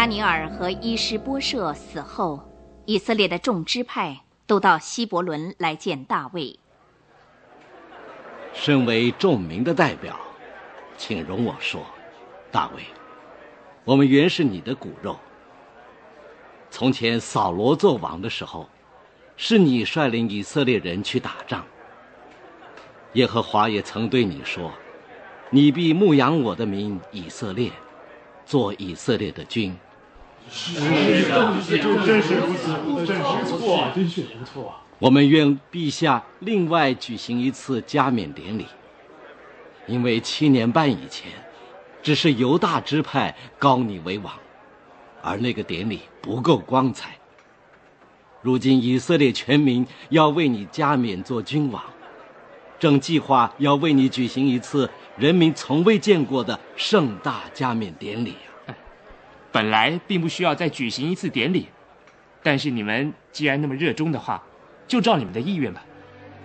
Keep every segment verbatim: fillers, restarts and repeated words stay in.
亚尼尔和伊施波设死后，以色列的众支派都到希伯伦来见大卫。 身为众民的代表，请容我说，大卫，我们原是你的骨肉。从前扫罗做王的时候，是你率领以色列人去打仗。耶和华也曾对你说，你必牧养我的民以色列，做以色列的君。 是的，真是如此，真是不错，真是不错。 我们愿陛下另外举行一次加冕典礼，因为七年半以前，只是犹大支派膏你为王，而那个典礼不够光彩。如今以色列全民要为你加冕做君王，正计划要为你举行一次人民从未见过的盛大加冕典礼啊！ 本来并不需要再举行一次典礼，但是你们既然那么热衷的话，就照你们的意愿吧。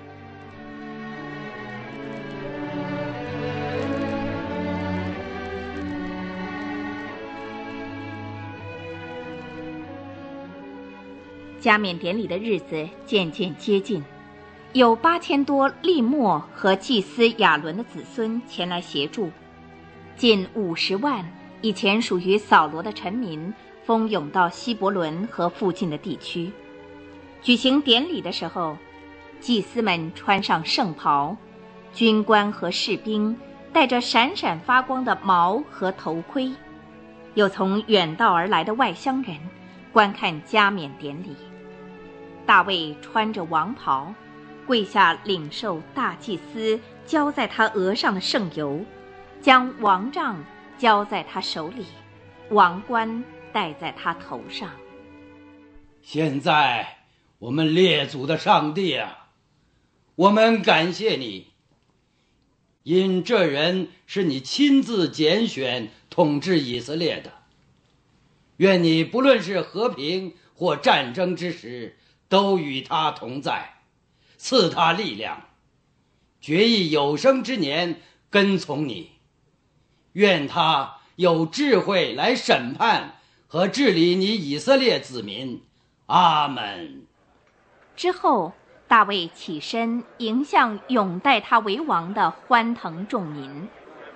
加冕典礼的日子渐渐接近，有八千多利末和祭司亚伦的子孙前来协助，近五十万以前属于扫罗的臣民蜂拥到希伯伦和附近的地区。举行典礼的时候，祭司们穿上圣袍，军官和士兵戴着闪闪发光的矛和头盔，有从远道而来的外乡人观看加冕典礼。大卫穿着王袍，跪下领受大祭司浇在他额上的圣油，将王杖交在他手里，王冠戴在他头上。 现在我们列祖的上帝啊，我们感谢你，因这人是你亲自拣选统治以色列的。愿你不论是和平或战争之时，都与他同在，赐他力量，决意有生之年跟从你。愿他有智慧来审判和治理你以色列子民。阿们。 之后，大卫起身迎向拥戴他为王的欢腾众民。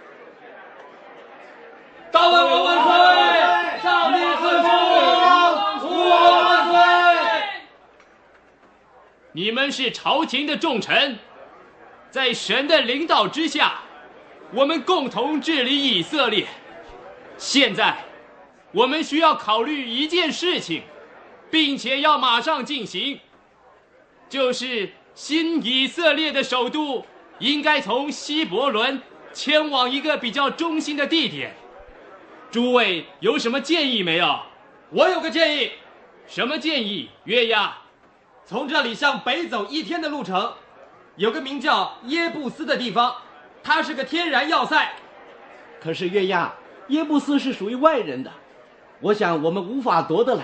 大卫王万岁！上帝赐福王，父王万岁！ 你们是朝廷的重臣，在神的领导之下，我们共同治理以色列。现在，我们需要考虑一件事情，并且要马上进行，就是新以色列的首都应该从希伯伦迁往一个比较中心的地点。诸位有什么建议没有？ 我有个建议。 什么建议？约押。 从这里向北走一天的路程，有个名叫耶布斯的地方，它是个天然要塞。 可是约押，耶布斯是属于外人的，我想我们无法夺得来。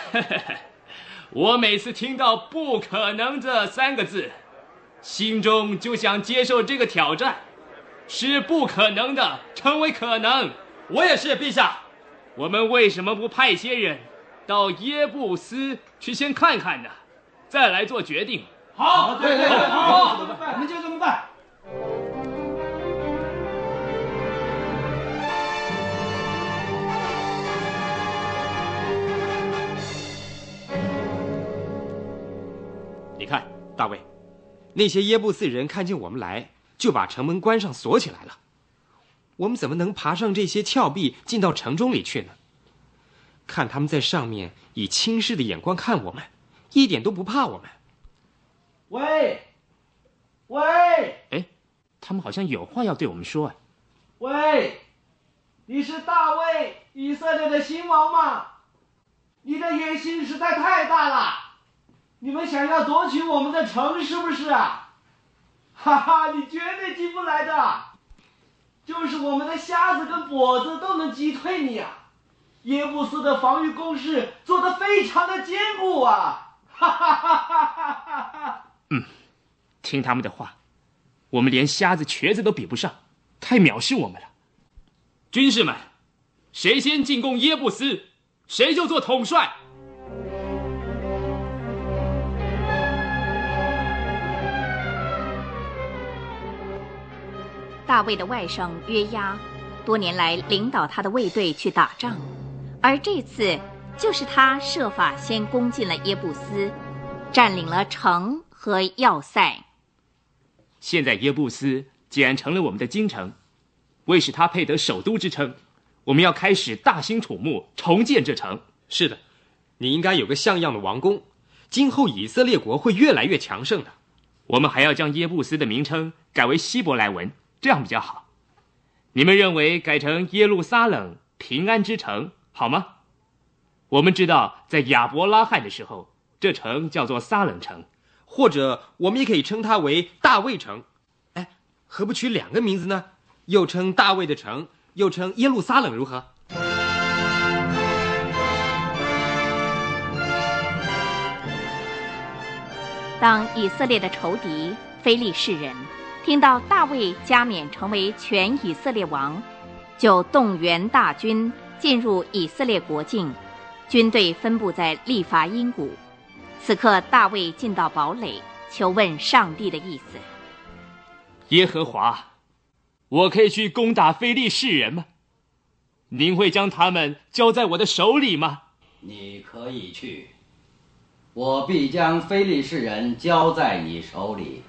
我每次听到不可能这三个字，心中就想接受这个挑战，使不可能的成为可能。 我也是，陛下。 我们为什么不派些人到耶布斯去先看看呢？再来做决定。 好，对对对，好， 我们就这么办。 你看，大卫，那些耶布斯人看见我们来，就把城门关上锁起来了。我们怎么能爬上这些峭壁进到城中里去呢？看他们在上面以轻视的眼光看我们，一点都不怕我们。 喂，喂， 哎，他们好像有话要对我们说啊。 喂，你是大卫，以色列的新王吗？你的野心实在太大了，你们想要夺取我们的城是不是啊？哈哈，你绝对进不来的，就是我们的瞎子跟跛子都能击退你啊！耶布斯的防御工事做得非常的坚固啊！哈哈哈哈哈哈！ 嗯，听他们的话，我们连瞎子瘸子都比不上，太藐视我们了。军士们，谁先进攻耶布斯， 谁就做统帅。 大卫的外甥约押，多年来领导他的卫队去打仗，而这次就是他设法先攻进了耶布斯，占领了城和要塞。 现在耶布斯既然成了我们的京城，为使他配得首都之称，我们要开始大兴土木，重建这城。 是的，你应该有个像样的王宫，今后以色列国会越来越强盛的。 我们还要将耶布斯的名称改为希伯来文，这样比较好。你们认为改成耶路撒冷平安之城好吗？我们知道在亚伯拉罕的时候，这城叫做撒冷城， 或者我们也可以称它为大卫城。哎，何不取两个名字呢？又称大卫的城，又称耶路撒冷，如何？ 当以色列的仇敌非利士人听到大卫加冕成为全以色列王，就动员大军进入以色列国境，军队分布在利伐因谷。此刻大卫进到堡垒，求问上帝的意思。 耶和华，我可以去攻打非利士人吗？您会将他们交在我的手里吗？ 你可以去，我必将非利士人交在你手里。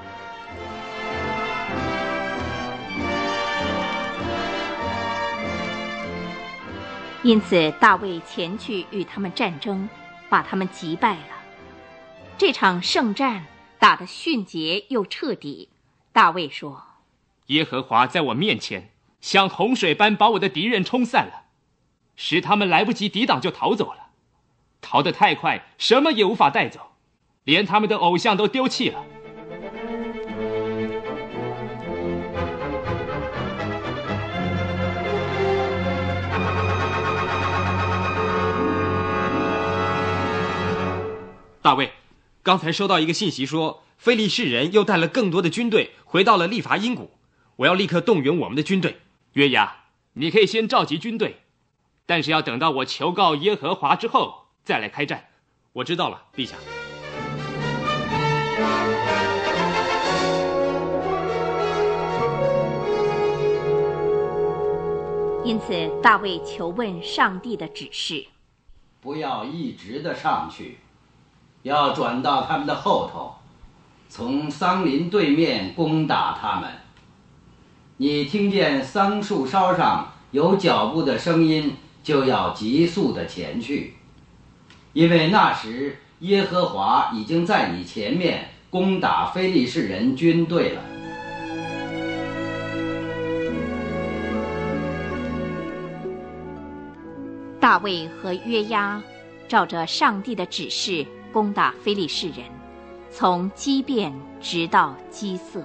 因此大卫前去与他们战争，把他们击败了。这场胜战打得迅捷又彻底。大卫说， 耶和华在我面前像洪水般把我的敌人冲散了，使他们来不及抵挡就逃走了，逃得太快，什么也无法带走，连他们的偶像都丢弃了。 大卫，刚才收到一个信息说，非利士人又带了更多的军队回到了利伐因谷，我要立刻动员我们的军队。 约押，你可以先召集军队，但是要等到我求告耶和华之后再来开战。 我知道了，陛下。 因此大卫求问上帝的指示， 不要一直的上去，要转到他们的后头，从桑林对面攻打他们。你听见桑树梢上有脚步的声音，就要急速的前去，因为那时耶和华已经在你前面攻打非利士人军队了。 大卫和约押照着上帝的指示攻打非利士人，从基遍直到基色。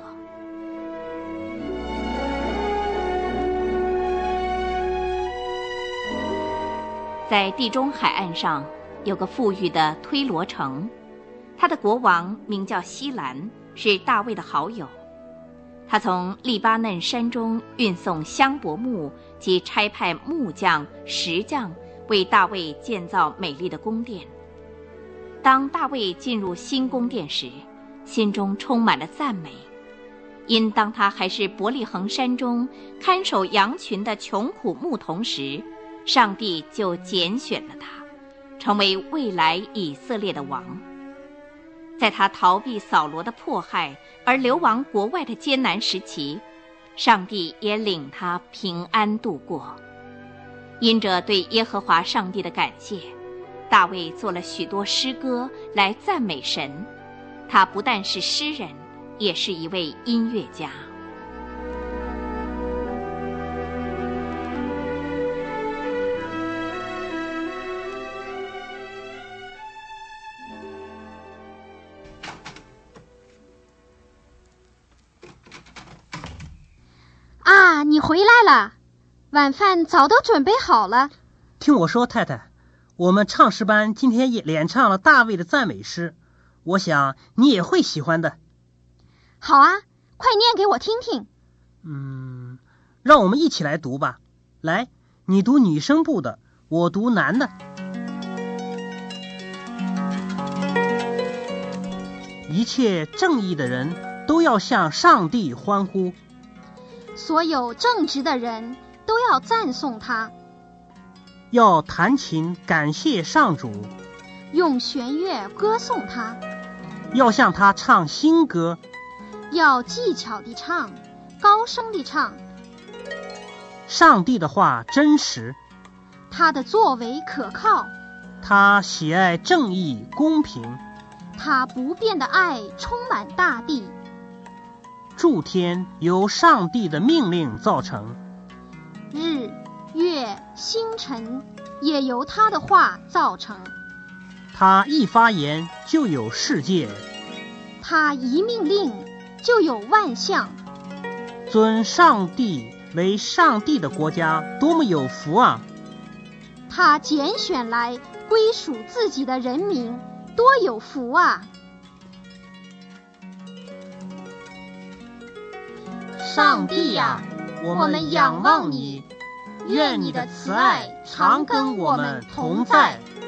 在地中海岸上有个富裕的推罗城，他的国王名叫西兰，是大卫的好友。他从利巴嫩山中运送香柏木及差派木匠、石匠为大卫建造美丽的宫殿。当大卫进入新宫殿时，心中充满了赞美，因当他还是伯利恒山中看守羊群的穷苦牧童时，上帝就拣选了他，成为未来以色列的王。在他逃避扫罗的迫害而流亡国外的艰难时期，上帝也领他平安度过。因着对耶和华上帝的感谢，大卫做了许多诗歌来赞美神。他不但是诗人，也是一位音乐家。 啊，你回来了，晚饭早都准备好了。 听我说，太太，我们唱诗班今天也连唱了大卫的赞美诗，我想你也会喜欢的。 好啊，快念给我听听。 嗯，让我们一起来读吧。来，你读女声部的，我读男的。 一切正义的人都要向上帝欢呼， 所有正直的人都要赞颂他， 要弹琴感谢上主， 用弦乐歌颂他， 要向他唱新歌， 要技巧地唱，高声地唱。 上帝的话真实， 他的作为可靠， 他喜爱正义公平， 他不变的爱充满大地。 诸天由上帝的命令造成， 日、月、星辰也由他的话造成。 他一发言就有世界， 他一命令就有万象。 尊上帝为上帝的国家多么有福啊！ 他拣选来归属自己的人民多有福啊！ 上帝呀，我们仰望你，愿你的慈爱常跟我们同在。